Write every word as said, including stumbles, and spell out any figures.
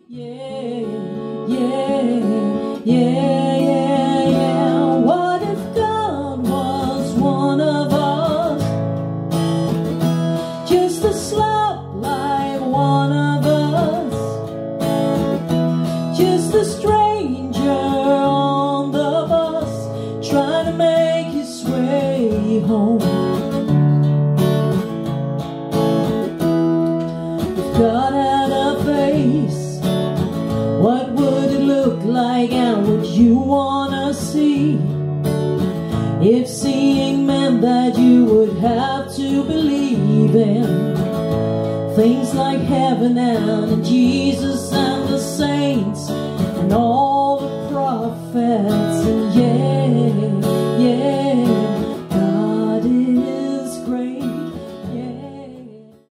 Yeah, yeah, yeah, yeah, yeah. What if God was one of us? Just a slut like one of us. Just a stranger on the bus, trying to make his way home. If God had a face, what would it look like, and would you wanna see? If seeing meant that you would have to believe in things like heaven and Jesus and the saints and all the prophets, and yeah,